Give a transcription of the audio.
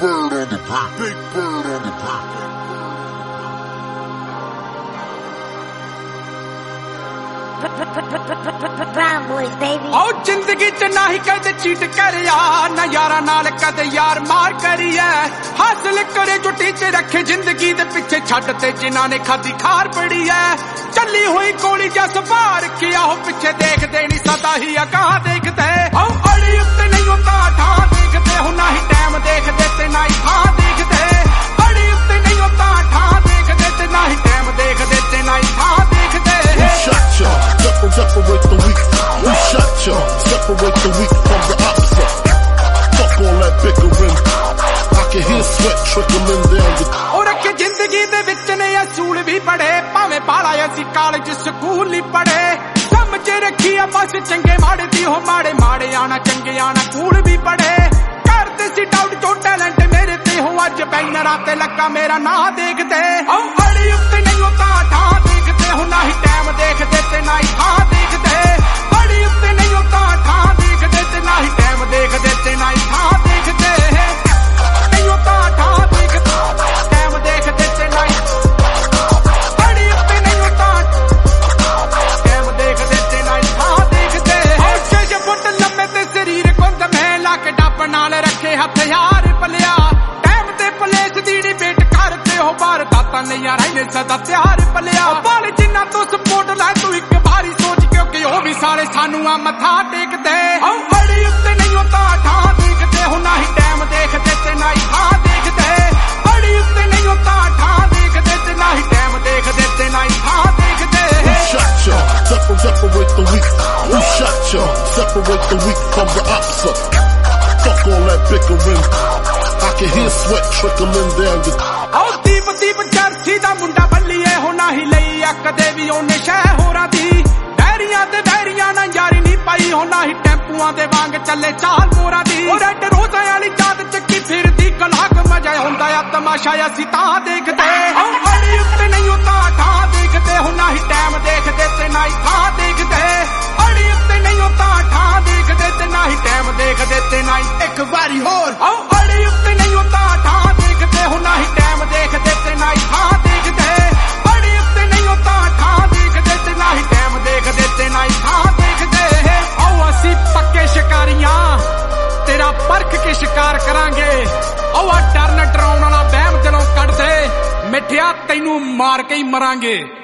bird on the beat. Big bird on the beat. Brown boys, baby. आओ जिंदगी च ना ही कदे चीट करिया ना यारा नाल कदे यार मार करिया हासिल करे जो टीचे रखे जिंदगी दे पिछे छड्डते जिन्हां ने खादी खार पड़ी है चली हुई गोली जस बार किया हो पिछे देखदे नहीं सदा ही अगाह देखदे आओ अड़ी उत्ते नहीं होता ठा देखदे हो ना ही टाइम देखदे ते ना ही थां देखदे अड़ी उत्ते नहीं होता ठा देखदे ते ना ही टाइम देखदे ते ना ही थां देखदे Shut ya, separate the weak. We shut ya, separate the weak from the opposite. Fuck all that bickering. I can hear sweat trickling down the. और के जिंदगी दे विच ने असूल भी पढ़े भावे बाला असी कॉलेज स्कूल ही पढ़े समझ रखी आ बस चंगे माड़े दी हो माड़े माड़े आना चंगे आना कूल भी पढ़े करते सी डाउट जो टैलेंट मेरे ते हो अज बैनरां ते लगा मेरा ना देखते अड़ी उत्ते नहीं होता ठा देखते हो ना ही टाइम देखते ते ना ही थां देखते अड़ी उत्ते नहीं होता ठा देखते ते ना ही टाइम देखते ते ना ही थां देखते नहीं होता ठा देखते टाइम देखते ते ना ही अड़ी उत्ते नहीं होता टाइम देखते ते ना ही थां देखते छे फुट लंबे ते शरीर कुंद में लाके डप नाल रखे हथियार पलिया टाइम ते पुलिस दी डिबेट करते हो बार दाता नहीं आ रही सदा तैयार पलिया बाल जिन्ना तो सपोर्ट ला तू एक बारी सोच क्योंकि ओ भी सारे सानू आ मथा टेकदे अड़ी उत्ते नहीं होता ठा देखते हो ना ही टाइम देखते ते ना ही थां देखदे अड़ी उत्ते नहीं होता ठा देखते ते ना ही टाइम देखते ते ना ही थां देखदे Shut ya, separate the weak. We shut ya, separate the weak from the opposite. Fuck all that bickering. I can hear sweat trickling down the. आओ दीप दीप चरसी दा मुंडा बल्लीए हो ना ही लई कदे भी ओने शह होरां दी डैरियां ते डैरियां ना यारी नहीं पाई हो ना ही टैंपूआं दे वांग चले चाल मोरा दी ओ रेड रोज़ां वाली चांद चक्की फिरदी कलाक मजा हुंदा आ तमाशा असीं तां देखदे अड़ी उत्ते नहीं होता ठा देखदे हो ना ही टाइम देखदे ते ना ही थां देखदे अड़ी उत्ते नहीं होता ठा देखदे ते ना ही टाइम देखदे ते ना ही एक बारी होर अड़ी उत्ते नहीं होता ठा देखदे हो ना ही टाइम देखदे ते ना ही थां देखदे अड़ी उत्ते नहीं होता ठा देखदे ते ना ही टाइम देखदे ते ना ही थां देखदे आओ असीं पक्के शिकारियां तेरा परख के शिकार करांगे आओ डरन डराउण वाला वहम दिलों कढ दे मिठिया तैनू मार के ही मरांगे।